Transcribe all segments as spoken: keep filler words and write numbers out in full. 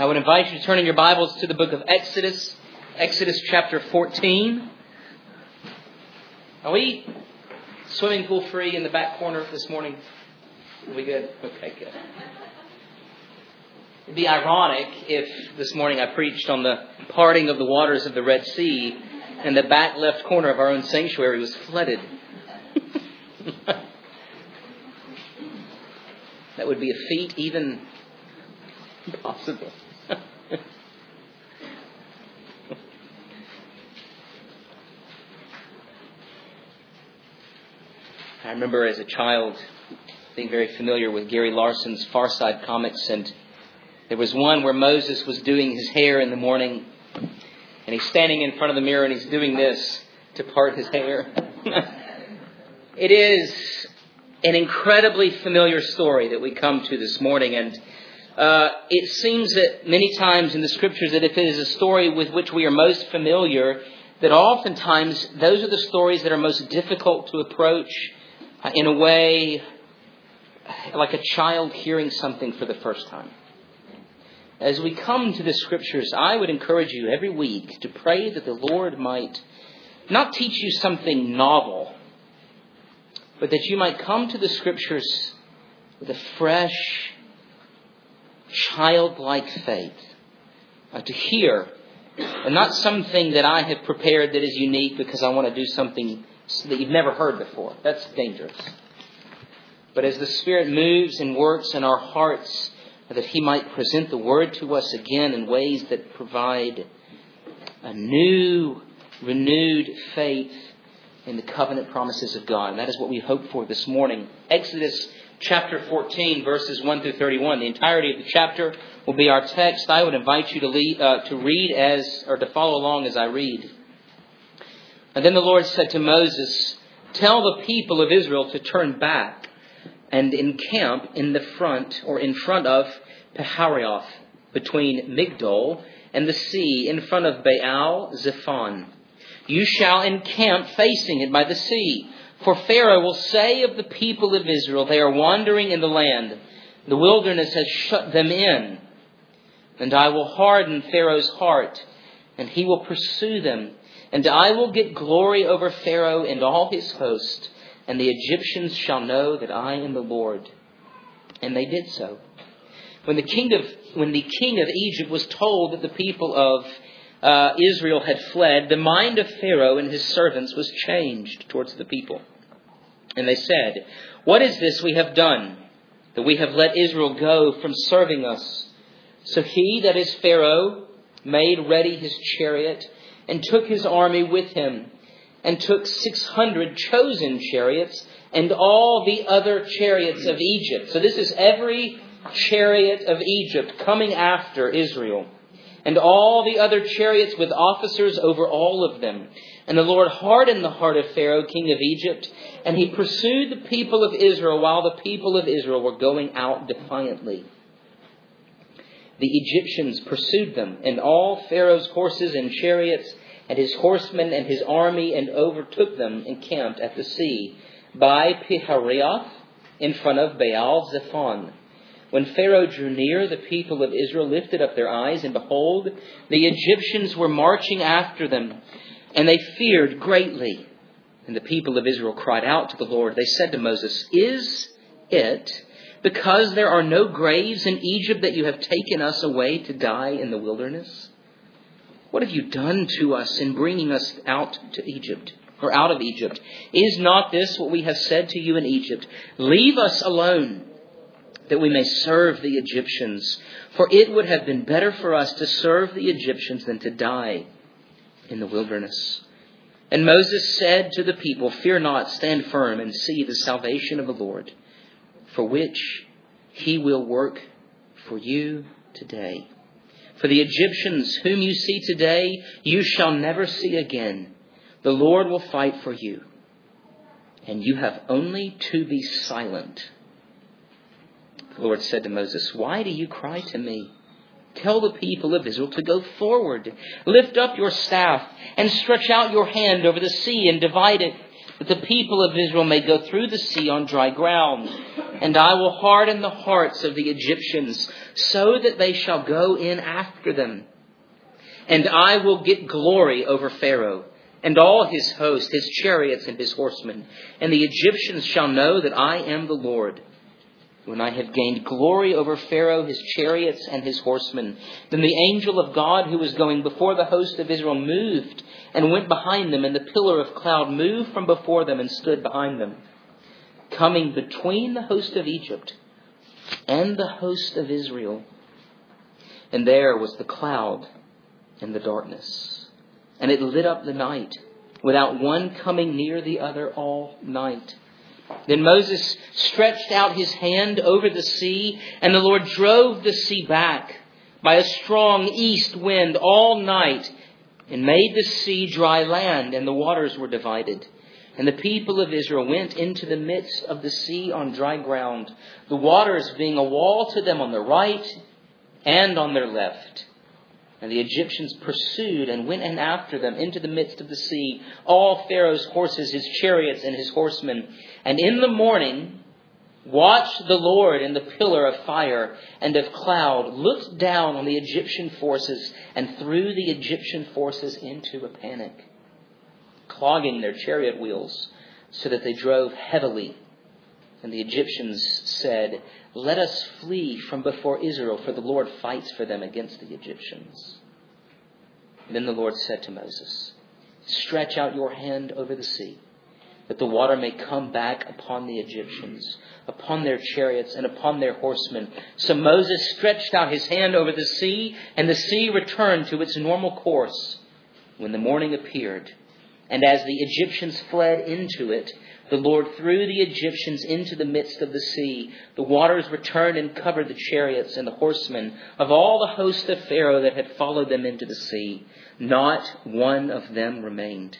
I would invite you to turn in your Bibles to the book of Exodus, Exodus chapter fourteen. Are we swimming pool free in the back corner this morning? Are we good? Okay, good. It'd be ironic if this morning I preached on the parting of the waters of the Red Sea and the back left corner of our own sanctuary was flooded. That would be a feat even impossible. I remember as a child being very familiar with Gary Larson's Far Side comics, and there was one where Moses was doing his hair in the morning, and he's standing in front of the mirror and he's doing this to part his hair. It is an incredibly familiar story that we come to this morning, and uh, it seems that many times in the Scriptures that if it is a story with which we are most familiar, that oftentimes those are the stories that are most difficult to approach uh, in a way like a child hearing something for the first time. As we come to the Scriptures, I would encourage you every week to pray that the Lord might not teach you something novel, but that you might come to the Scriptures with a fresh, childlike faith uh, to hear, and not something that I have prepared that is unique because I want to do something that you've never heard before. That's dangerous. But as the Spirit moves and works in our hearts, that He might present the Word to us again in ways that provide a new, renewed faith in the covenant promises of God. And that is what we hope for this morning. Exodus chapter fourteen, verses one through thirty-one. The entirety of the chapter will be our text. I would invite you to, lead, uh, to read as, or to follow along as I read. And then the Lord said to Moses, "Tell the people of Israel to turn back and encamp in the front, or in front of Pihareoth, between Migdol and the sea, in front of Baal Zephon. You shall encamp facing it by the sea. For Pharaoh will say of the people of Israel, they are wandering in the land. The wilderness has shut them in. And I will harden Pharaoh's heart, and he will pursue them. And I will get glory over Pharaoh and all his host. And the Egyptians shall know that I am the Lord." And they did so. When the king of, when the king of Egypt was told that the people of Uh, Israel had fled, the mind of Pharaoh and his servants was changed towards the people. And they said, "What is this we have done, that we have let Israel go from serving us?" So he, that is Pharaoh, made ready his chariot and took his army with him, and took six hundred chosen chariots and all the other chariots of Egypt. So this is every chariot of Egypt coming after Israel. And all the other chariots with officers over all of them. And the Lord hardened the heart of Pharaoh, king of Egypt, and he pursued the people of Israel while the people of Israel were going out defiantly. The Egyptians pursued them, and all Pharaoh's horses and chariots, and his horsemen and his army, and overtook them encamped at the sea by Pihareoth in front of Baal Zephon. When Pharaoh drew near, the people of Israel lifted up their eyes, and behold, the Egyptians were marching after them, and they feared greatly. And the people of Israel cried out to the Lord. They said to Moses, "Is it because there are no graves in Egypt that you have taken us away to die in the wilderness? What have you done to us in bringing us out to Egypt, or out of Egypt? Is not this what we have said to you in Egypt? Leave us alone, that we may serve the Egyptians. For it would have been better for us to serve the Egyptians than to die in the wilderness." And Moses said to the people, "Fear not, stand firm and see the salvation of the Lord, for which he will work for you today. For the Egyptians whom you see today, you shall never see again. The Lord will fight for you, and you have only to be silent." The Lord said to Moses, "Why do you cry to me? Tell the people of Israel to go forward. Lift up your staff and stretch out your hand over the sea and divide it, that the people of Israel may go through the sea on dry ground. And I will harden the hearts of the Egyptians so that they shall go in after them. And I will get glory over Pharaoh and all his host, his chariots and his horsemen. And the Egyptians shall know that I am the Lord. When I have gained glory over Pharaoh, his chariots and his horsemen. Then the angel of God who was going before the host of Israel moved and went behind them, and the pillar of cloud moved from before them and stood behind them, coming between the host of Egypt and the host of Israel. And there was the cloud and the darkness, and it lit up the night, without one coming near the other all night. Then Moses stretched out his hand over the sea, and the Lord drove the sea back by a strong east wind all night, and made the sea dry land, and the waters were divided. And the people of Israel went into the midst of the sea on dry ground, the waters being a wall to them on the right and on their left. And the Egyptians pursued and went in after them into the midst of the sea, all Pharaoh's horses, his chariots, and his horsemen. And in the morning watched the Lord in the pillar of fire and of cloud, looked down on the Egyptian forces, and threw the Egyptian forces into a panic, clogging their chariot wheels so that they drove heavily. And the Egyptians said, "Let us flee from before Israel, for the Lord fights for them against the Egyptians." Then the Lord said to Moses, "Stretch out your hand over the sea, that the water may come back upon the Egyptians, upon their chariots, and upon their horsemen." So Moses stretched out his hand over the sea, and the sea returned to its normal course when the morning appeared. And as the Egyptians fled into it, the Lord threw the Egyptians into the midst of the sea. The waters returned and covered the chariots and the horsemen of all the host of Pharaoh that had followed them into the sea. Not one of them remained.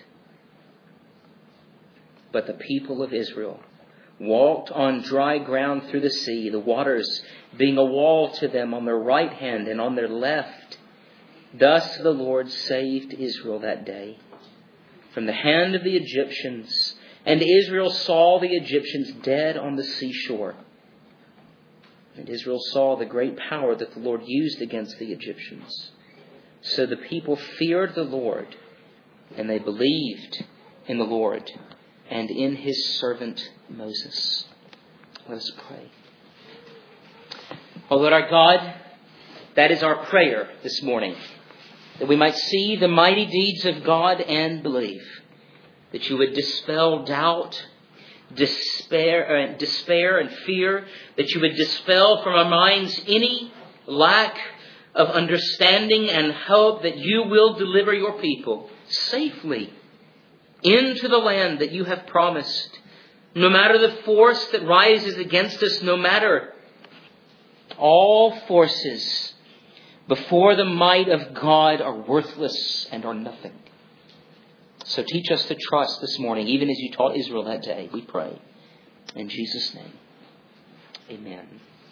But the people of Israel walked on dry ground through the sea, the waters being a wall to them on their right hand and on their left. Thus the Lord saved Israel that day from the hand of the Egyptians. And Israel saw the Egyptians dead on the seashore. And Israel saw the great power that the Lord used against the Egyptians. So the people feared the Lord, and they believed in the Lord and in his servant Moses. Let us pray. Oh Lord our God, that is our prayer this morning, that we might see the mighty deeds of God and believe. That you would dispel doubt, despair, uh, despair and fear. That you would dispel from our minds any lack of understanding and hope. That you will deliver your people safely into the land that you have promised. No matter the force that rises against us, no matter all forces before the might of God are worthless and are nothing. So teach us to trust this morning, even as you taught Israel that day, we pray. In Jesus' name, amen.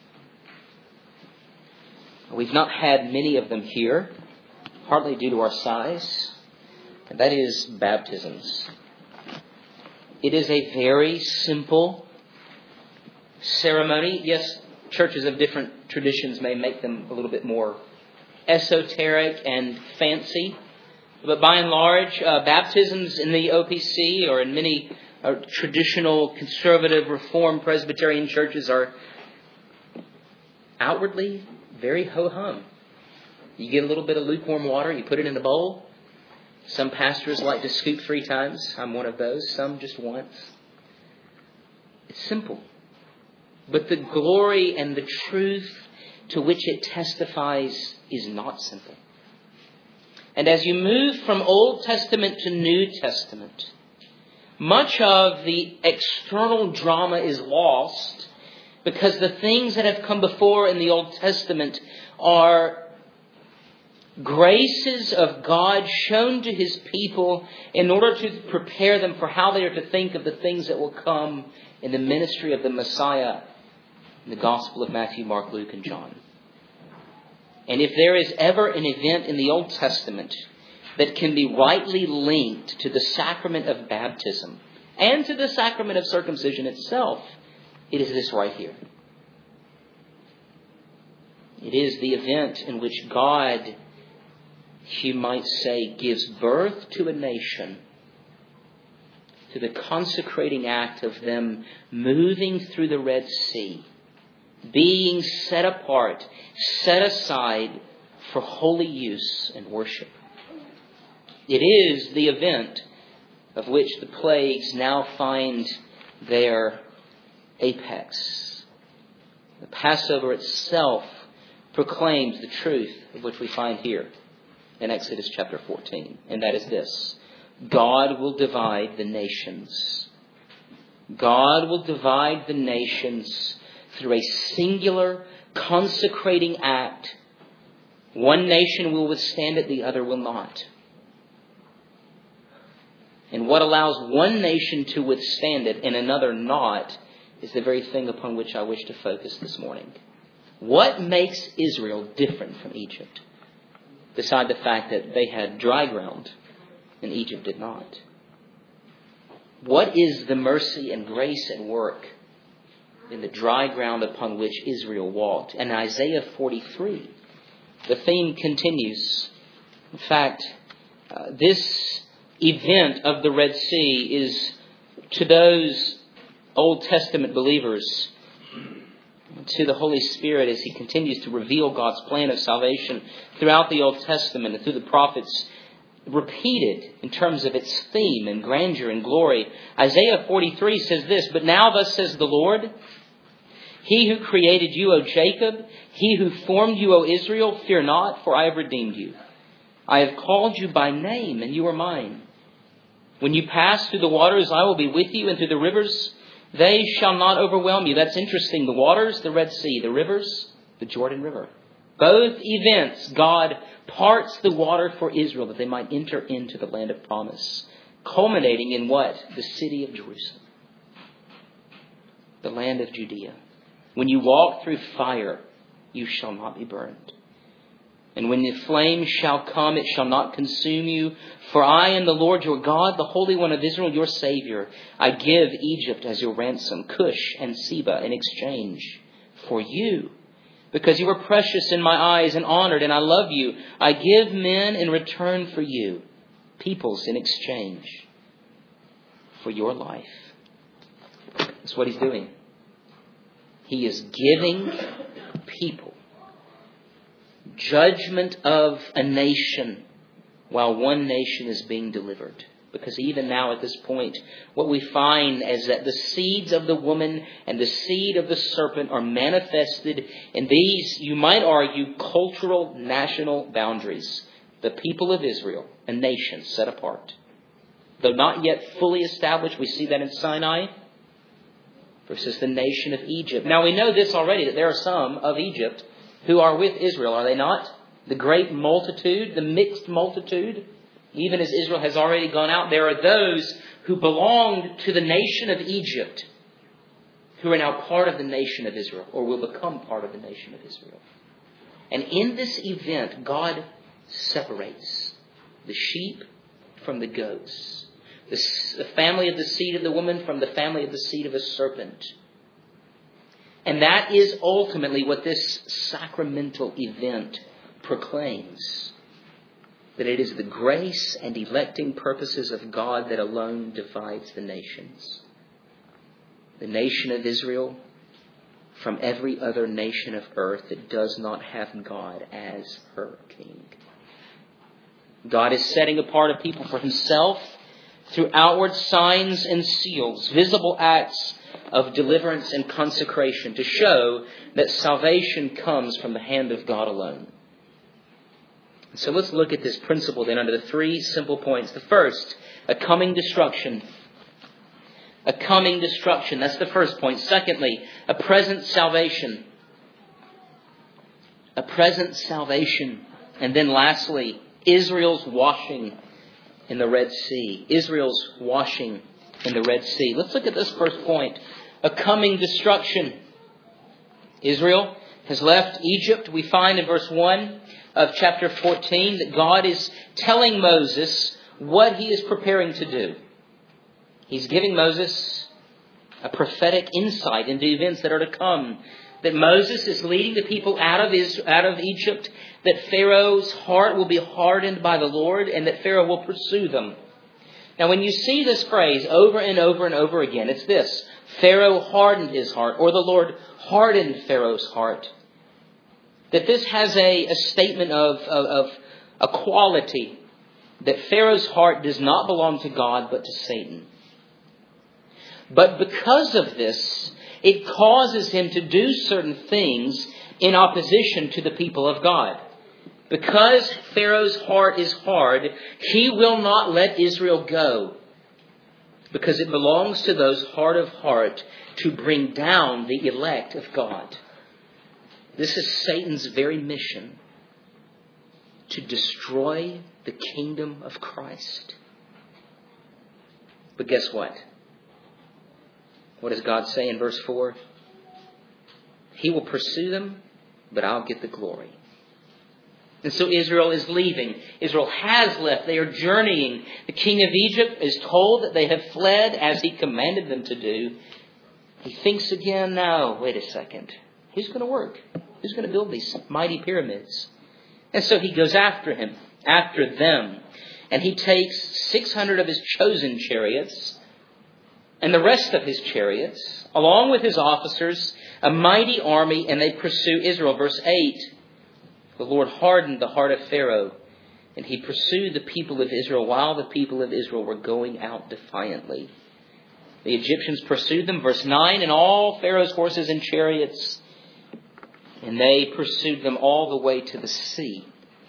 We've not had many of them here, partly due to our size, and that is baptisms. It is a very simple ceremony. Yes, churches of different traditions may make them a little bit more esoteric and fancy. But by and large, uh, baptisms in the O P C or in many uh, traditional conservative Reformed Presbyterian churches are outwardly very ho-hum. You get a little bit of lukewarm water, you put it in a bowl. Some pastors like to scoop three times. I'm one of those. Some just once. It's simple. But the glory and the truth to which it testifies is not simple. And as you move from Old Testament to New Testament, much of the external drama is lost because the things that have come before in the Old Testament are graces of God shown to his people in order to prepare them for how they are to think of the things that will come in the ministry of the Messiah in the Gospel of Matthew, Mark, Luke, and John. And if there is ever an event in the Old Testament that can be rightly linked to the sacrament of baptism and to the sacrament of circumcision itself, it is this right here. It is the event in which God, you might say, gives birth to a nation, to the consecrating act of them moving through the Red Sea, being set apart, set aside for holy use and worship. It is the event of which the plagues now find their apex. The Passover itself proclaims the truth of which we find here in Exodus chapter fourteen. And that is this: God will divide the nations. God will divide the nations through a singular consecrating act. One nation will withstand it, the other will not. And what allows one nation to withstand it and another not is the very thing upon which I wish to focus this morning. What makes Israel different from Egypt? Beside the fact that they had dry ground and Egypt did not. What is the mercy and grace at work in the dry ground upon which Israel walked? And Isaiah forty-three, the theme continues. In fact, uh, this event of the Red Sea is, to those Old Testament believers, to the Holy Spirit as He continues to reveal God's plan of salvation throughout the Old Testament and through the prophets, repeated in terms of its theme and grandeur and glory. Isaiah forty-three says this: "But now thus says the Lord, He who created you, O Jacob, He who formed you, O Israel, fear not, for I have redeemed you. I have called you by name, and you are mine. When you pass through the waters, I will be with you, and through the rivers, they shall not overwhelm you." That's interesting. The waters, the Red Sea. The rivers, the Jordan River. Both events, God parts the water for Israel that they might enter into the land of promise. Culminating in what? The city of Jerusalem. The land of Judea. When you walk through fire, you shall not be burned. And when the flame shall come, it shall not consume you. For I am the Lord your God, the Holy One of Israel, your Savior. I give Egypt as your ransom, Cush and Seba in exchange for you. Because you were precious in my eyes and honored, and I love you. I give men in return for you, peoples in exchange for your life. That's what He's doing. He is giving people judgment of a nation while one nation is being delivered. Because even now at this point, what we find is that the seeds of the woman and the seed of the serpent are manifested in these, you might argue, cultural national boundaries. The people of Israel, a nation set apart. Though not yet fully established, we see that in Sinai, versus the nation of Egypt. Now we know this already, that there are some of Egypt who are with Israel, are they not? The great multitude, the mixed multitude. Even as Israel has already gone out, there are those who belonged to the nation of Egypt who are now part of the nation of Israel, or will become part of the nation of Israel. And in this event, God separates the sheep from the goats, the family of the seed of the woman from the family of the seed of the serpent. And that is ultimately what this sacramental event proclaims. That it is the grace and electing purposes of God that alone divides the nations. The nation of Israel from every other nation of earth that does not have God as her king. God is setting apart a people for Himself through outward signs and seals, visible acts of deliverance and consecration to show that salvation comes from the hand of God alone. So let's look at this principle then under the three simple points. The first, a coming destruction. A coming destruction. That's the first point. Secondly, a present salvation. A present salvation. And then lastly, Israel's washing in the Red Sea. Israel's washing in the Red Sea. Let's look at this first point. A coming destruction. Israel has left Egypt. We find in verse one of chapter fourteen that God is telling Moses what He is preparing to do. He's giving Moses a prophetic insight into events that are to come. that Moses is leading the people out of Israel, out of Egypt, that Pharaoh's heart will be hardened by the Lord, and that Pharaoh will pursue them. Now, when you see this phrase over and over and over again, it's this: Pharaoh hardened his heart, or the Lord hardened Pharaoh's heart. That this has a, a statement of, of, of a quality, that Pharaoh's heart does not belong to God but to Satan. But because of this, it causes him to do certain things in opposition to the people of God. Because Pharaoh's heart is hard, he will not let Israel go. Because it belongs to those hard of heart to bring down the elect of God. This is Satan's very mission: to destroy the kingdom of Christ. But guess what? What does God say in verse four? He will pursue them, but I'll get the glory. And so Israel is leaving. Israel has left. They are journeying. The king of Egypt is told that they have fled as he commanded them to do. He thinks again, no, wait a second. Who's going to work? Who's going to build these mighty pyramids? And so he goes after him, after them. And he takes six hundred of his chosen chariots and the rest of his chariots, along with his officers, a mighty army, and they pursue Israel. Verse eight, the Lord hardened the heart of Pharaoh, and he pursued the people of Israel while the people of Israel were going out defiantly. The Egyptians pursued them. Verse nine, and all Pharaoh's horses and chariots, and they pursued them all the way to the sea.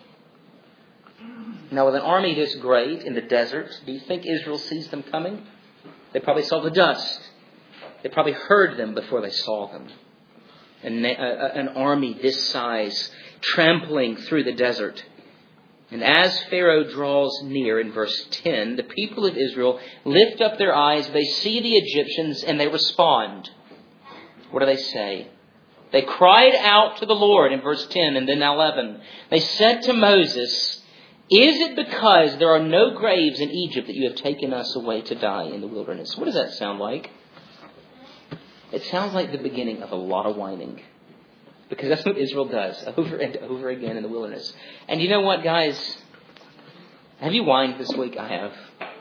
Now, with an army this great in the desert, do you think Israel sees them coming? They probably saw the dust. They probably heard them before they saw them. An, an army this size trampling through the desert. And as Pharaoh draws near, in verse ten, the people of Israel lift up their eyes, they see the Egyptians, and they respond. What do they say? They cried out to the Lord in verse ten and then eleven. They said to Moses, "Is it because there are no graves in Egypt that you have taken us away to die in the wilderness?" What does that sound like? It sounds like the beginning of a lot of whining. Because that's what Israel does over and over again in the wilderness. And you know what, guys? Have you whined this week? I have.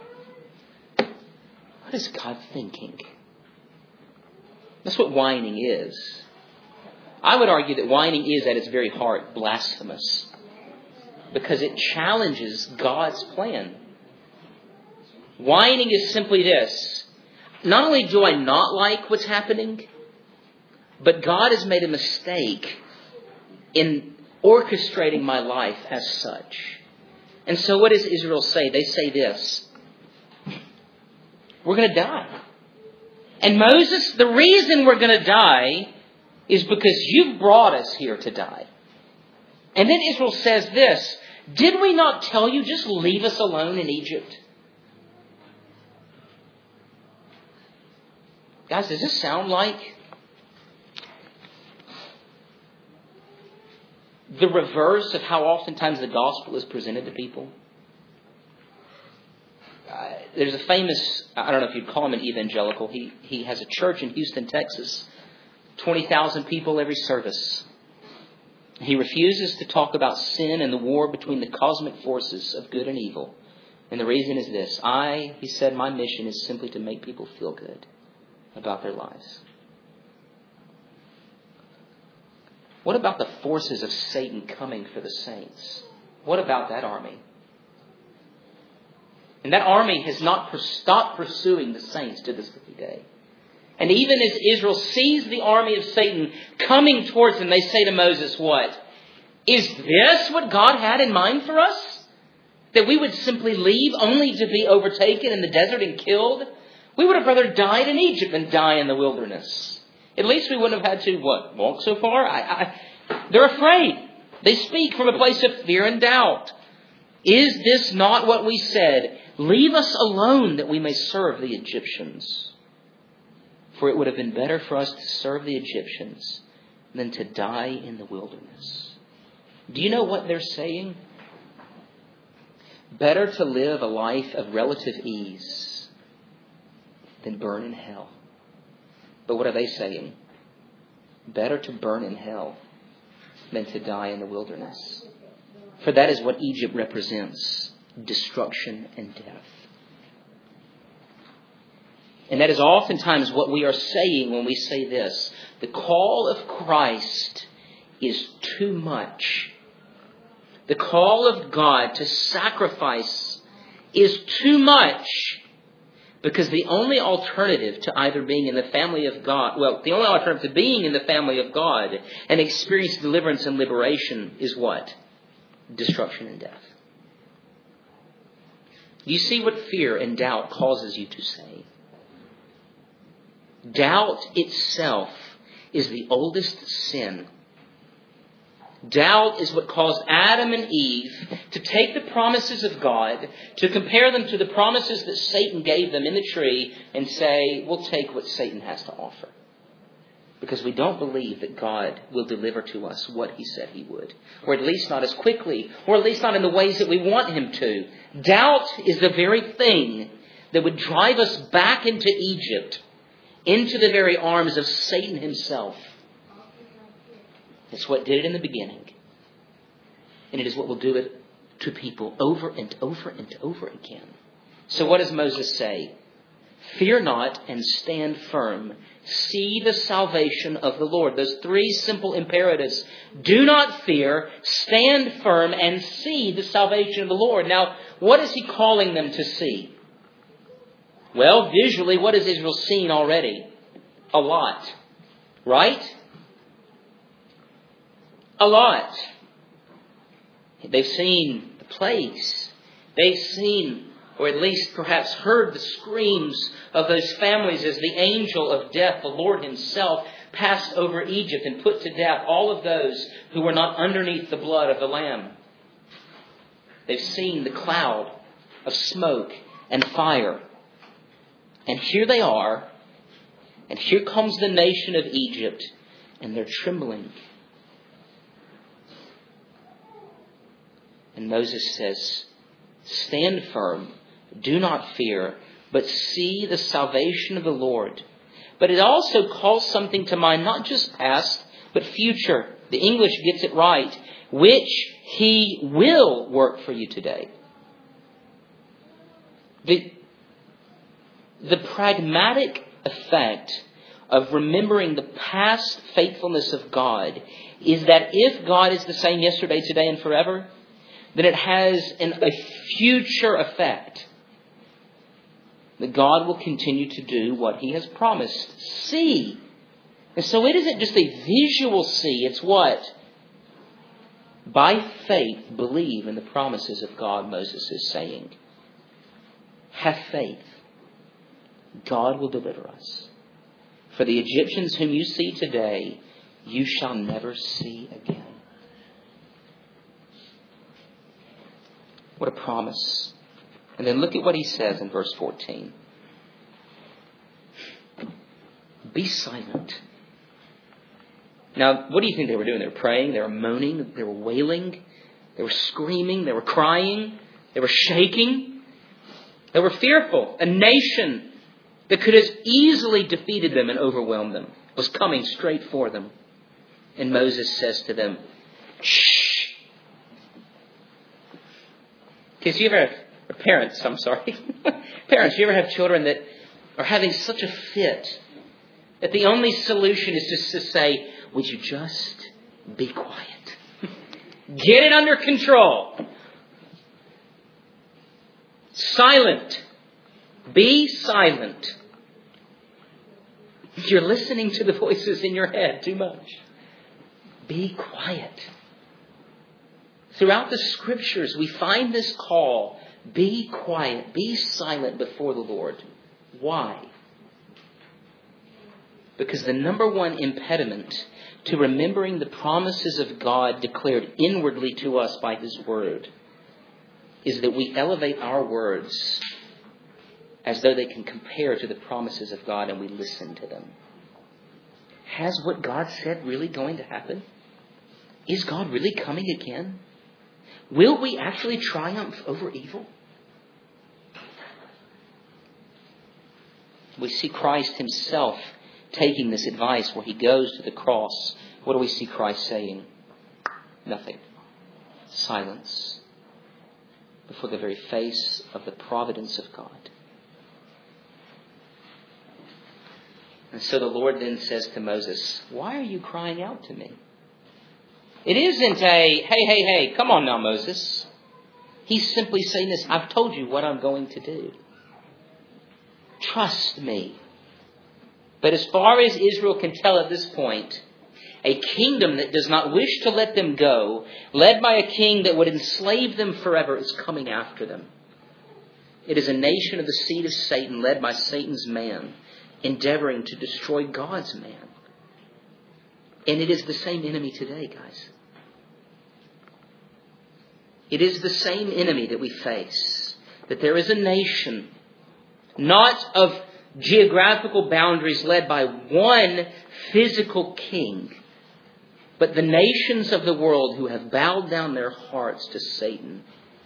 What is God thinking? That's what whining is. I would argue that whining is at its very heart blasphemous. Because it challenges God's plan. Whining is simply this: not only do I not like what's happening, but God has made a mistake in orchestrating my life as such. And so what does Israel say? They say this: we're going to die. And Moses, the reason we're going to die is because you've brought us here to die. And then Israel says this: did we not tell you, just leave us alone in Egypt? Guys, does this sound like the reverse of how oftentimes the gospel is presented to people? Uh, there's a famous, I don't know if you'd call him an evangelical. He, he has a church in Houston, Texas. twenty thousand people every service. He refuses to talk about sin and the war between the cosmic forces of good and evil. And the reason is this: I, he said, my mission is simply to make people feel good about their lives. What about the forces of Satan coming for the saints? What about that army? And that army has not stopped pursuing the saints to this very day. And even as Israel sees the army of Satan coming towards them, they say to Moses, what? Is this what God had in mind for us? That we would simply leave only to be overtaken in the desert and killed? We would have rather died in Egypt than die in the wilderness. At least we wouldn't have had to, what, walk so far? I, I, they're afraid. They speak from a place of fear and doubt. Is this not what we said? Leave us alone that we may serve the Egyptians. For it would have been better for us to serve the Egyptians than to die in the wilderness. Do you know what they're saying? Better to live a life of relative ease than burn in hell. But what are they saying? better to burn in hell than to die in the wilderness. For that is what Egypt represents, destruction and death. And that is oftentimes what we are saying when we say this. The call of Christ is too much. The call of God to sacrifice is too much, because the only alternative to either being in the family of God, well, the only alternative to being in the family of God and experiencing deliverance and liberation is what? Destruction and death. You see what fear and doubt causes you to say. Doubt itself is the oldest sin. Doubt is what caused Adam and Eve to take the promises of God, to compare them to the promises that Satan gave them in the tree, and say, we'll take what Satan has to offer. Because we don't believe that God will deliver to us what He said He would. Or at least not as quickly, or at least not in the ways that we want Him to. Doubt is the very thing that would drive us back into Egypt, into the very arms of Satan himself. It's what did it in the beginning. And it is what will do it to people over and over and over again. So what does Moses say? Fear not and stand firm. See the salvation of the Lord. Those three simple imperatives. Do not fear, stand firm, and see the salvation of the Lord. Now, what is He calling them to see? Well, visually, what has Israel seen already? A lot. Right? A lot. They've seen the plagues. They've seen, or at least perhaps heard, the screams of those families as the angel of death, the Lord Himself, passed over Egypt and put to death all of those who were not underneath the blood of the Lamb. They've seen the cloud of smoke and fire. And here they are, and here comes the nation of Egypt, and they're trembling. And Moses says, stand firm, do not fear, but see the salvation of the Lord. But it also calls something to mind, not just past, but future. The English gets it right, which He will work for you today. The, the pragmatic effect of remembering the past faithfulness of God is that if God is the same yesterday, today, and forever, then it has an, a future effect. That God will continue to do what He has promised. See. And so it isn't just a visual see. It's what? By faith, believe in the promises of God, Moses is saying. Have faith. God will deliver us. For the Egyptians whom you see today, you shall never see again. What a promise. And then look at what he says in verse fourteen. Be silent. Now, what do you think they were doing? They were praying, they were moaning, they were wailing, they were screaming, they were crying, they were shaking. They were fearful. A nation that could have easily defeated them and overwhelmed them was coming straight for them. And Moses says to them, shh. Okay, so you ever have, or parents, I'm sorry. Parents, you ever have children that are having such a fit that the only solution is just to say, would you just be quiet? Get it under control. Silent. Be silent. You're listening to the voices in your head too much. Be quiet. Throughout the Scriptures, we find this call, be quiet, be silent before the Lord. Why? Because the number one impediment to remembering the promises of God declared inwardly to us by His Word is that we elevate our words as though they can compare to the promises of God, and we listen to them. Has what God said really going to happen? Is God really coming again? Will we actually triumph over evil? We see Christ Himself taking this advice where he goes to the cross, what do we see Christ saying? Nothing. Silence before the very face of the providence of God. And so the Lord then says to Moses, why are you crying out to me? It isn't a, hey, hey, hey, come on now, Moses. He's simply saying this, I've told you what I'm going to do. Trust me. But as far as Israel can tell at this point, a kingdom that does not wish to let them go, led by a king that would enslave them forever, is coming after them. It is a nation of the seed of Satan, led by Satan's man, endeavoring to destroy God's man. And it is the same enemy today, guys. It is the same enemy that we face. That there is a nation, not of geographical boundaries led by one physical king, but the nations of the world who have bowed down their hearts to Satan.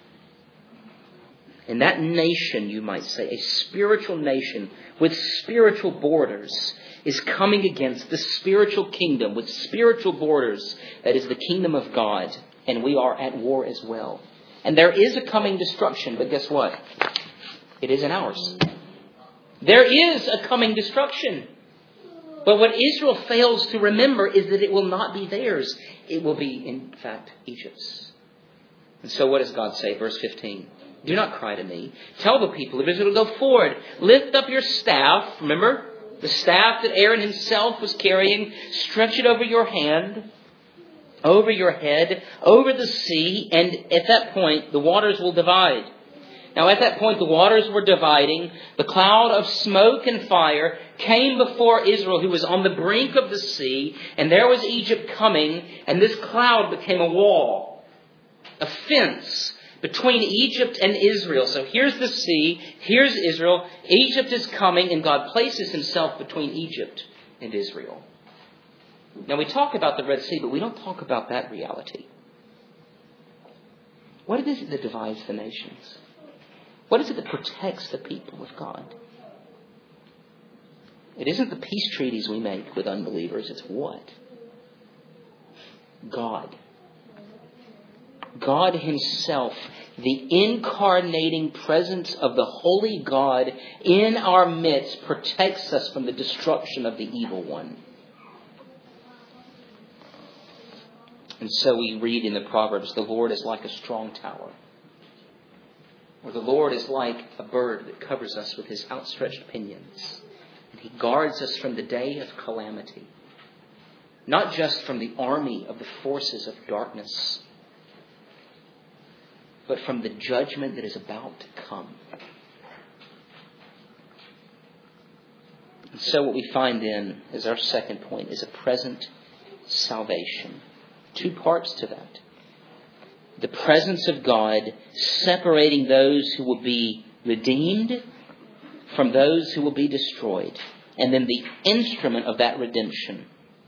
And that nation, you might say, a spiritual nation with spiritual borders, is coming against the spiritual kingdom with spiritual borders that is the kingdom of God. And we are at war as well. And there is a coming destruction, but guess what? It isn't ours. There is a coming destruction. But what Israel fails to remember is that it will not be theirs. It will be, in fact, Egypt's. And so what does God say? Verse fifteen. Do not cry to me. Tell the people of Israel to go forward. Lift up your staff. Remember? The staff that Aaron himself was carrying. Stretch it over your hand, over your head, over the sea. And at that point, the waters will divide. Now at that point, the waters were dividing. The cloud of smoke and fire came before Israel, who was on the brink of the sea. And there was Egypt coming. And this cloud became a wall, a fence between Egypt and Israel. So here's the sea, here's Israel. Egypt is coming, and God places himself between Egypt and Israel. Now we talk about the Red Sea, but we don't talk about that reality. What is it that divides the nations? What is it that protects the people of God? It isn't the peace treaties we make with unbelievers. It's what? God. God himself, the incarnating presence of the holy God in our midst, protects us from the destruction of the evil one. And so we read in the Proverbs, the Lord is like a strong tower. Or the Lord is like a bird that covers us with his outstretched pinions. And he guards us from the day of calamity. Not just from the army of the forces of darkness, but from the judgment that is about to come. And so what we find then, as our second point, is a present salvation. Two parts to that. The presence of God separating those who will be redeemed from those who will be destroyed. And then the instrument of that redemption.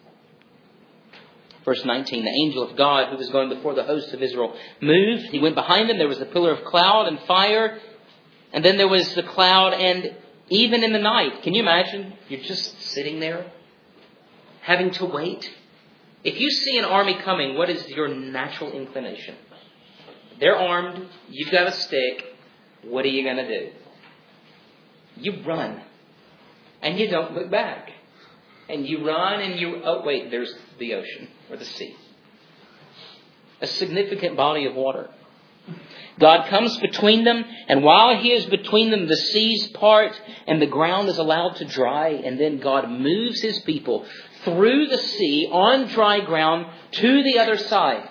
Verse nineteen, the angel of God who was going before the host of Israel moved. He went behind them. There was the pillar of cloud and fire. And then there was the cloud. And even in the night, can you imagine? You're just sitting there having to wait. If you see an army coming, what is your natural inclination? They're armed. You've got a stick. What are you going to do? You run. And you don't look back. And you run and you... Oh, wait, there's the ocean or the sea. A significant body of water. God comes between them, and while he is between them, the seas part and the ground is allowed to dry. And then God moves his people through the sea on dry ground to the other side.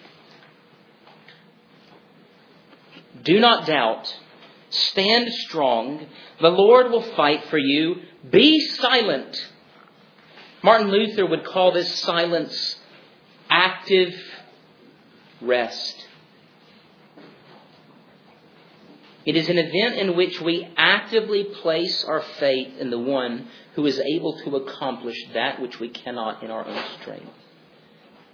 Do not doubt. Stand strong. The Lord will fight for you. Be silent. Martin Luther would call this silence active rest. It is an event in which we actively place our faith in the one who is able to accomplish that which we cannot in our own strength.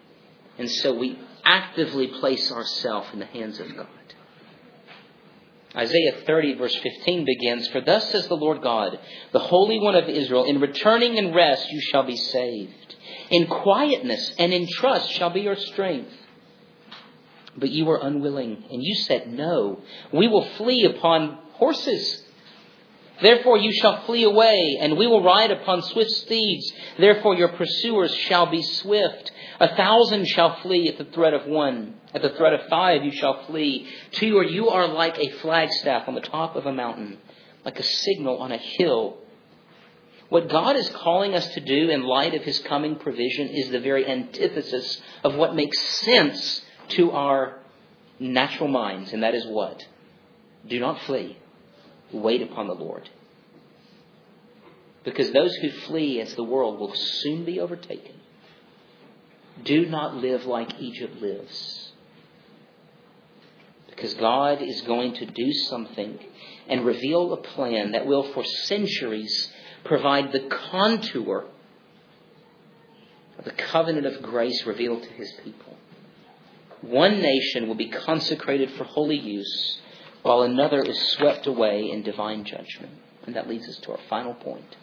And so we actively place ourselves in the hands of God. Isaiah thirty verse fifteen begins, "For thus says the Lord God, the Holy One of Israel, in returning and rest you shall be saved. In quietness and in trust shall be your strength. But you were unwilling, and you said, No, we will flee upon horses. Therefore you shall flee away, and we will ride upon swift steeds. Therefore your pursuers shall be swift. A thousand shall flee at the threat of one. At the threat of five you shall flee. Two, or you are like a flagstaff on the top of a mountain, like a signal on a hill." What God is calling us to do in light of His coming provision is the very antithesis of what makes sense to our natural minds. And that is what? Do not flee. Wait upon the Lord. Because those who flee as the world will soon be overtaken. Do not live like Egypt lives. Because God is going to do something and reveal a plan that will for centuries provide the contour of the covenant of grace revealed to His people. One nation will be consecrated for holy use, while another is swept away in divine judgment. And that leads us to our final point.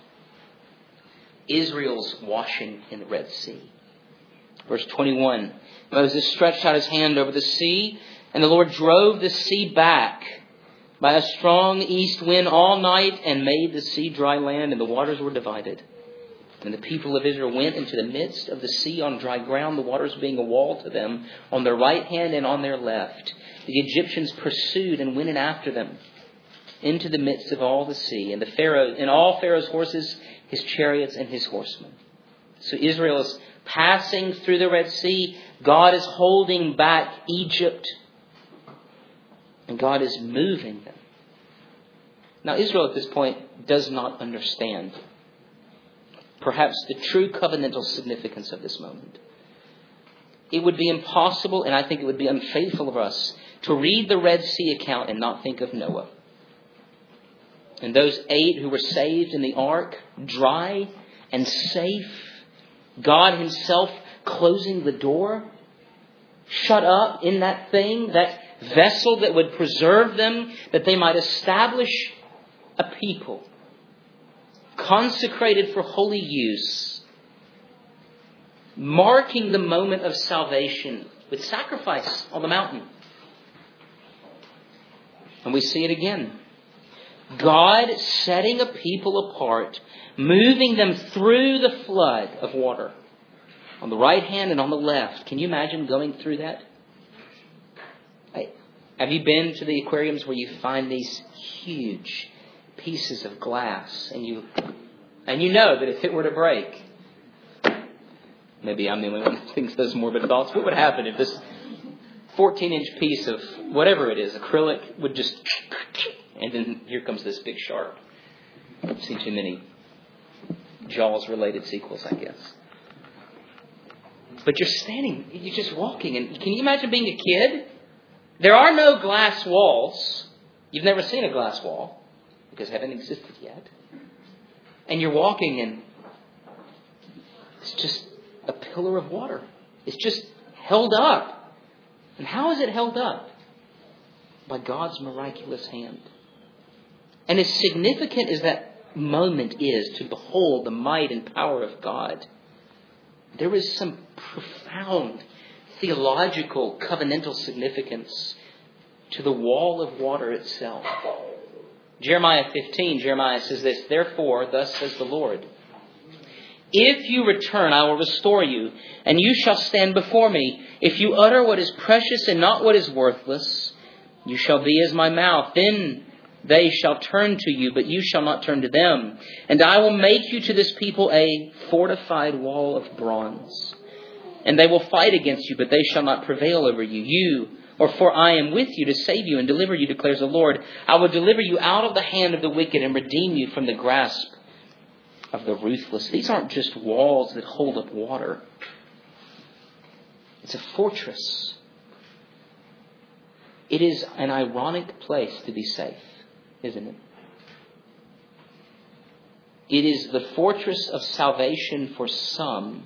Israel's washing in the Red Sea. Verse twenty-one, Moses stretched out his hand over the sea, and the Lord drove the sea back by a strong east wind all night and made the sea dry land, and the waters were divided. And the people of Israel went into the midst of the sea on dry ground, the waters being a wall to them on their right hand and on their left. The Egyptians pursued and went in after them into the midst of all the sea, and the Pharaoh and all Pharaoh's horses, his chariots, and his horsemen. So Israel is passing through the Red Sea. God is holding back Egypt, and God is moving them. Now, Israel at this point does not understand perhaps the true covenantal significance of this moment. It would be impossible, and I think it would be unfaithful of us, to read the Red Sea account and not think of Noah. And those eight who were saved in the ark, dry and safe. God Himself closing the door, shut up in that thing, that vessel that would preserve them, that they might establish a people consecrated for holy use, marking the moment of salvation with sacrifice on the mountain. And we see it again. God setting a people apart, moving them through the flood of water on the right hand and on the left. Can you imagine going through that? Have you been to the aquariums where you find these huge pieces of glass and you and you know that if it were to break, maybe I'm the only one that thinks those morbid thoughts, what would happen if this fourteen inch piece of whatever it is, acrylic, would just, and then here comes this big shark. I've seen too many Jaws related sequels, I guess. But you're standing, you're just walking, and can you imagine being a kid? There are no glass walls. You've never seen a glass wall because they haven't existed yet. And you're walking and it's just a pillar of water. It's just held up. And how is it held up? By God's miraculous hand. And as significant as that moment is to behold the might and power of God, there is some profound theological, covenantal significance to the wall of water itself. Jeremiah fifteen, Jeremiah says this, "Therefore, thus says the Lord, if you return, I will restore you, and you shall stand before me. If you utter what is precious and not what is worthless, you shall be as my mouth. Then they shall turn to you, but you shall not turn to them. And I will make you to this people a fortified wall of bronze. And they will fight against you, but they shall not prevail over you. You, or for I am with you to save you and deliver you, declares the Lord. I will deliver you out of the hand of the wicked and redeem you from the grasp of the ruthless." These aren't just walls that hold up water. It's a fortress. It is an ironic place to be safe, isn't it? It is the fortress of salvation for some,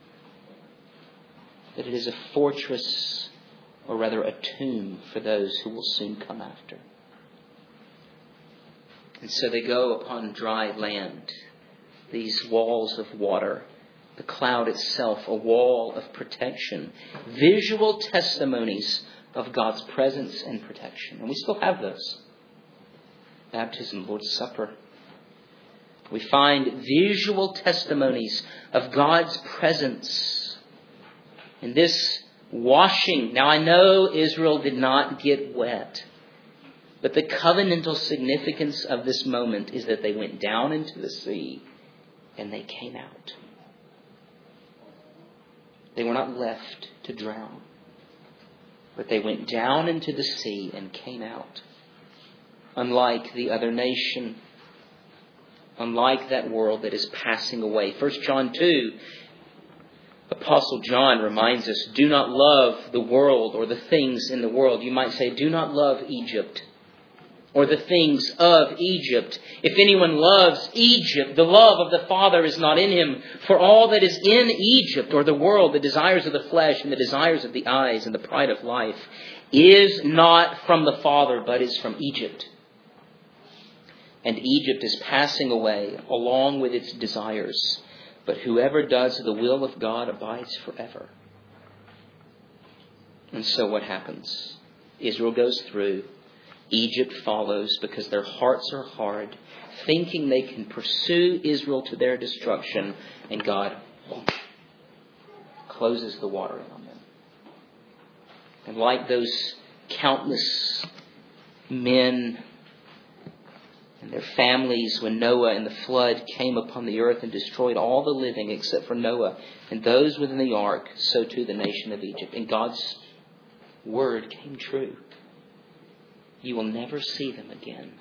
but it is a fortress, or rather a tomb, for those who will soon come after. And so they go upon dry land, these walls of water, the cloud itself, a wall of protection, visual testimonies of God's presence and protection. And we still have those. Baptism, Lord's Supper. We find visual testimonies of God's presence. And this washing. Now I know Israel did not get wet. But the covenantal significance of this moment is that they went down into the sea and they came out. They were not left to drown. But they went down into the sea and came out. Unlike the other nation, unlike that world that is passing away. First John two, Apostle John reminds us, do not love the world or the things in the world. You might say, do not love Egypt or the things of Egypt. If anyone loves Egypt, the love of the Father is not in him. For all that is in Egypt or the world, the desires of the flesh and the desires of the eyes and the pride of life, is not from the Father, but is from Egypt. And Egypt is passing away along with its desires. But whoever does the will of God abides forever. And so what happens? Israel goes through. Egypt follows because their hearts are hard, thinking they can pursue Israel to their destruction. And God closes the water on them. And like those countless men and their families when Noah and the flood came upon the earth and destroyed all the living except for Noah and those within the ark, so too the nation of Egypt. And God's word came true. You will never see them again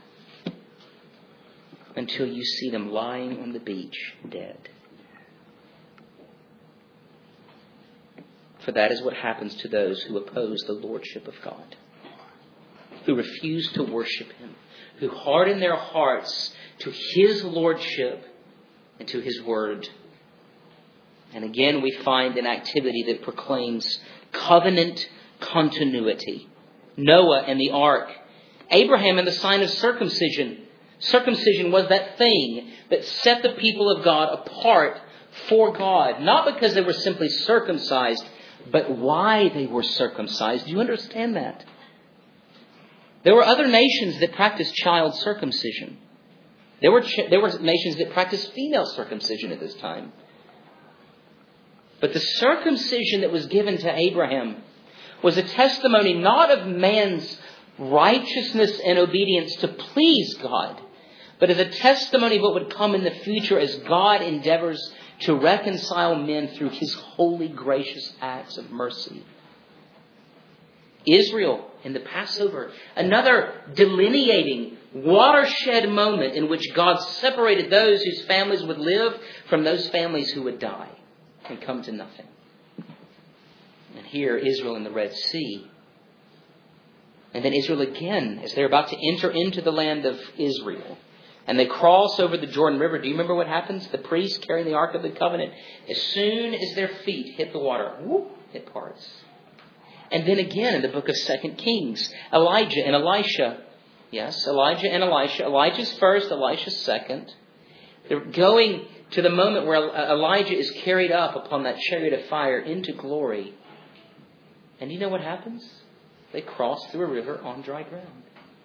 until you see them lying on the beach dead. For that is what happens to those who oppose the lordship of God, who refuse to worship Him, who harden their hearts to His lordship and to His word. And again, we find an activity that proclaims covenant continuity. Noah and the ark. Abraham and the sign of circumcision. Circumcision was that thing that set the people of God apart for God. Not because they were simply circumcised, but why they were circumcised. Do you understand that? There were other nations that practiced child circumcision. There were, ch- there were nations that practiced female circumcision at this time. But the circumcision that was given to Abraham was a testimony not of man's righteousness and obedience to please God, but as a testimony of what would come in the future as God endeavors to reconcile men through His holy, gracious acts of mercy. Israel in the Passover, another delineating watershed moment in which God separated those whose families would live from those families who would die and come to nothing. And here, Israel in the Red Sea. And then Israel again, as they're about to enter into the land of Israel. And they cross over the Jordan River. Do you remember what happens? The priests carrying the Ark of the Covenant, as soon as their feet hit the water, whoop, it parts. And then again in the book of Second Kings, Elijah and Elisha. Yes, Elijah and Elisha. Elijah's first, Elisha's second. They're going to the moment where Elijah is carried up upon that chariot of fire into glory. And you know what happens? They cross through a river on dry ground.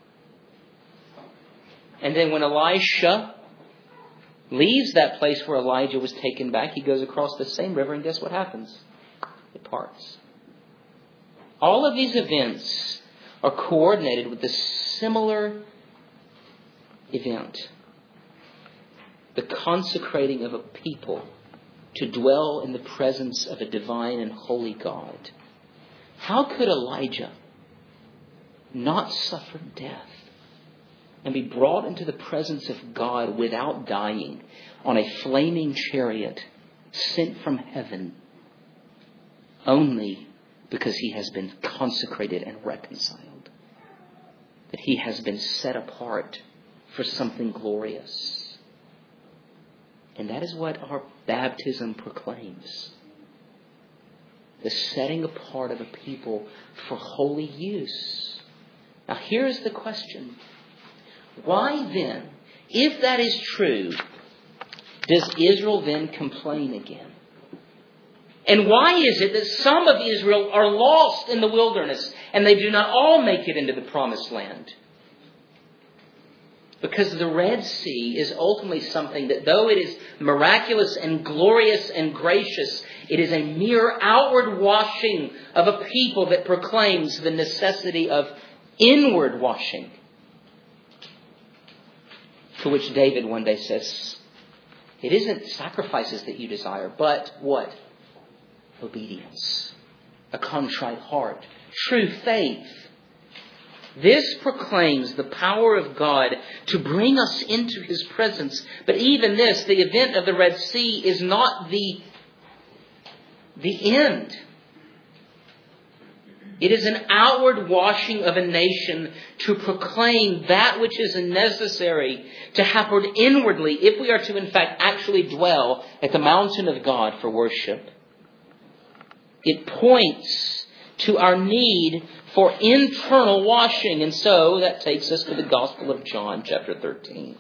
And then when Elisha leaves that place where Elijah was taken back, he goes across the same river, and guess what happens? It parts. All of these events are coordinated with the similar event. The consecrating of a people to dwell in the presence of a divine and holy God. How could Elijah not suffer death and be brought into the presence of God without dying on a flaming chariot sent from heaven, only because he has been consecrated and reconciled, that he has been set apart for something glorious? And that is what our baptism proclaims. The setting apart of a people for holy use. Now here's the question. Why then If that is true, does Israel then complain again? And why is it that some of Israel are lost in the wilderness and they do not all make it into the promised land? Because the Red Sea is ultimately something that, though it is miraculous and glorious and gracious, it is a mere outward washing of a people that proclaims the necessity of inward washing. To which David one day says, it isn't sacrifices that you desire, but what? Obedience. A contrite heart. True faith. This proclaims the power of God to bring us into His presence. But even this, the event of the Red Sea, is not the, the end. It is an outward washing of a nation to proclaim that which is necessary to happen inwardly if we are to in fact actually dwell at the mountain of God for worship. It points to our need for internal washing. And so that takes us to the Gospel of John, chapter thirteen.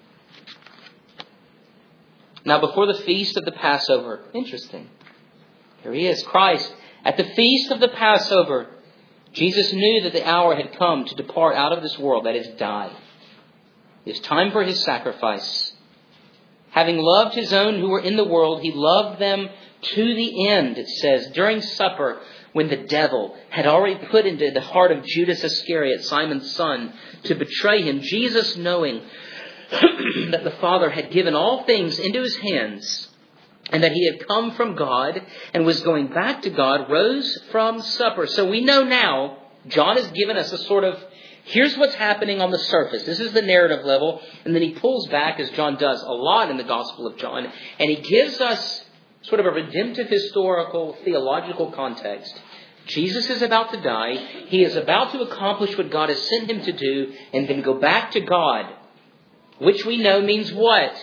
Now before the feast of the Passover, interesting. Here he is, Christ. At the feast of the Passover, Jesus knew that the hour had come to depart out of this world, that is, die. It is time for His sacrifice. Having loved His own who were in the world, He loved them to the end, it says. During supper, when the devil had already put into the heart of Judas Iscariot, Simon's son, to betray Him, Jesus, knowing that the Father had given all things into His hands, and that He had come from God and was going back to God, rose from supper. So we know now, John has given us a sort of, here's what's happening on the surface. This is the narrative level. And then he pulls back, as John does a lot in the Gospel of John, and he gives us sort of a redemptive, historical, theological context. Jesus is about to die. He is about to accomplish what God has sent Him to do and then go back to God, which we know means what?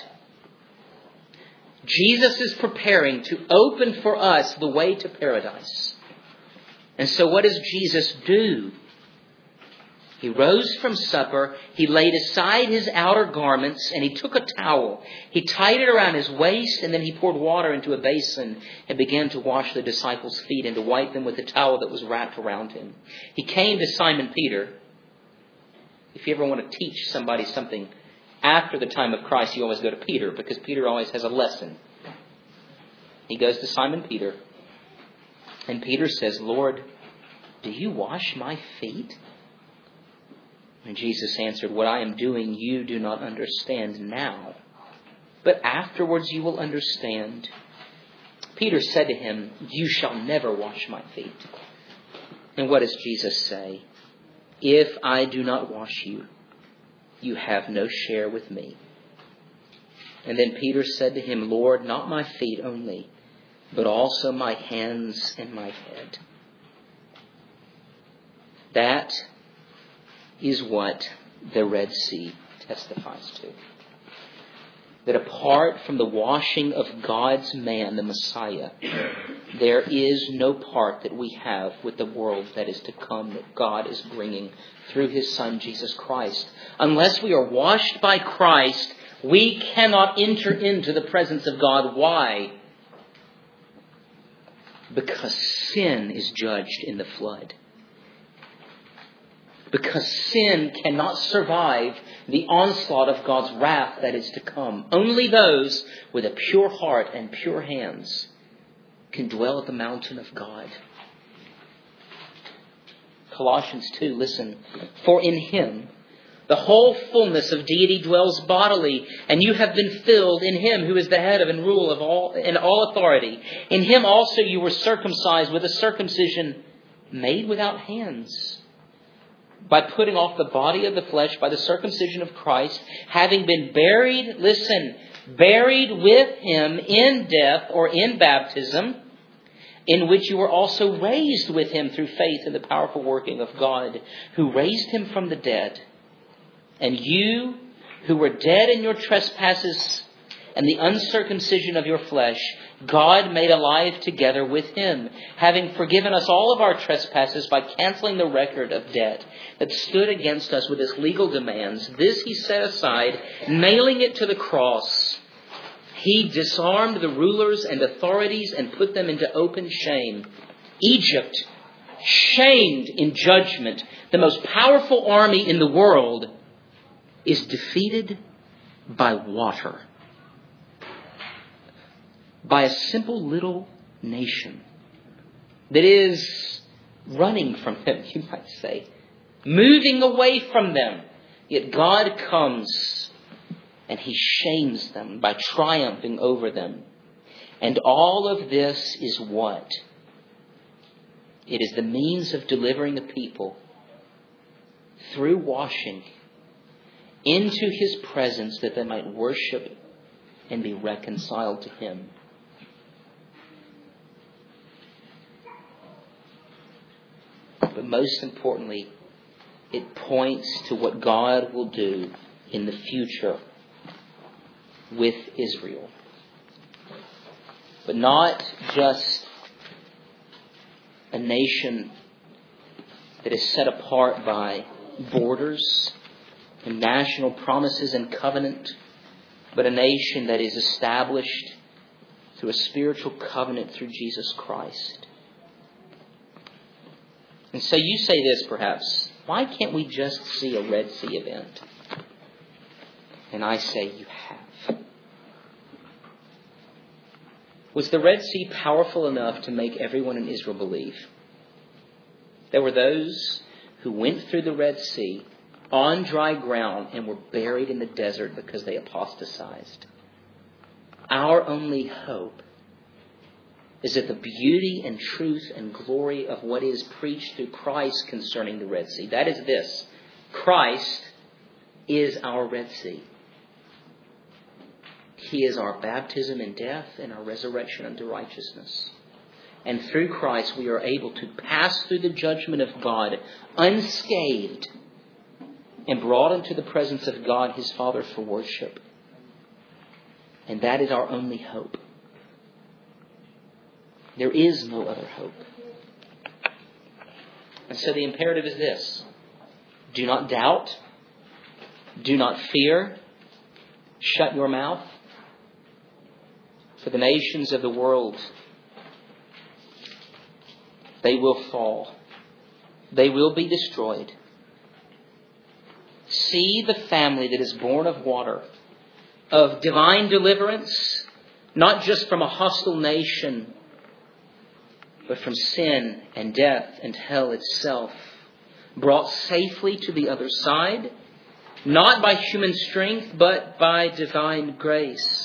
Jesus is preparing to open for us the way to paradise. And so what does Jesus do? He rose from supper, He laid aside His outer garments, and He took a towel. He tied it around His waist, and then He poured water into a basin and began to wash the disciples' feet and to wipe them with the towel that was wrapped around Him. He came to Simon Peter. If you ever want to teach somebody something after the time of Christ, you always go to Peter, because Peter always has a lesson. He goes to Simon Peter, and Peter says, Lord, do you wash my feet? And Jesus answered, what I am doing you do not understand now, but afterwards you will understand. Peter said to him, you shall never wash my feet. And what does Jesus say? If I do not wash you, you have no share with me. And then Peter said to him, Lord, not my feet only, but also my hands and my head. That is what the Red Sea testifies to. That apart from the washing of God's man, the Messiah, there is no part that we have with the world that is to come, that God is bringing through His Son, Jesus Christ. Unless we are washed by Christ, we cannot enter into the presence of God. Why? Because sin is judged in the flood. Because sin cannot survive the onslaught of God's wrath that is to come. Only those with a pure heart and pure hands can dwell at the mountain of God. Colossians two, listen. For in Him the whole fullness of deity dwells bodily, and you have been filled in Him who is the head of and rule of all in all authority. In Him also you were circumcised with a circumcision made without hands, by putting off the body of the flesh by the circumcision of Christ, having been buried, listen, buried with Him in death or in baptism, in which you were also raised with Him through faith in the powerful working of God, who raised Him from the dead. And you, who were dead in your trespasses and the uncircumcision of your flesh, God made alive together with him, having forgiven us all of our trespasses by canceling the record of debt that stood against us with its legal demands. This he set aside, nailing it to the cross. He disarmed the rulers and authorities and put them into open shame. Egypt, shamed in judgment, the most powerful army in the world, is defeated by water. By a simple little nation that is running from them, you might say, moving away from them. Yet God comes and he shames them by triumphing over them. And all of this is what? It is the means of delivering the people through washing into his presence that they might worship and be reconciled to him. But most importantly, it points to what God will do in the future with Israel. But not just a nation that is set apart by borders and national promises and covenant, but a nation that is established through a spiritual covenant through Jesus Christ. And so you say this perhaps, why can't we just see a Red Sea event? And I say you have. Was the Red Sea powerful enough to make everyone in Israel believe? There were those who went through the Red Sea on dry ground and were buried in the desert because they apostatized. Our only hope is that the beauty and truth and glory of what is preached through Christ concerning the Red Sea. That is this. Christ is our Red Sea. He is our baptism in death and our resurrection unto righteousness. And through Christ we are able to pass through the judgment of God unscathed and brought into the presence of God his Father for worship. And that is our only hope. There is no other hope. And so the imperative is this. Do not doubt. Do not fear. Shut your mouth. For the nations of the world, they will fall. They will be destroyed. See the family that is born of water, of divine deliverance, not just from a hostile nation, but from sin and death and hell itself, brought safely to the other side, not by human strength, but by divine grace.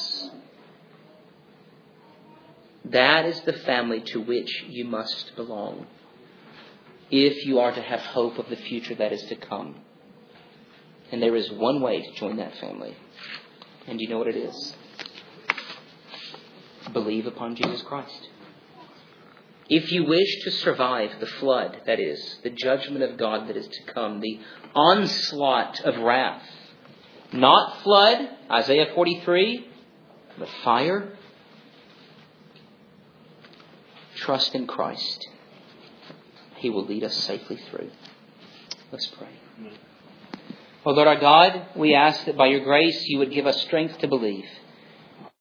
That is the family to which you must belong, if you are to have hope of the future that is to come. And there is one way to join that family. And you know what it is? Believe upon Jesus Christ. If you wish to survive the flood, that is, the judgment of God that is to come, the onslaught of wrath, not flood, Isaiah forty-three, but fire, trust in Christ. He will lead us safely through. Let's pray. Oh Lord our God, we ask that by your grace you would give us strength to believe.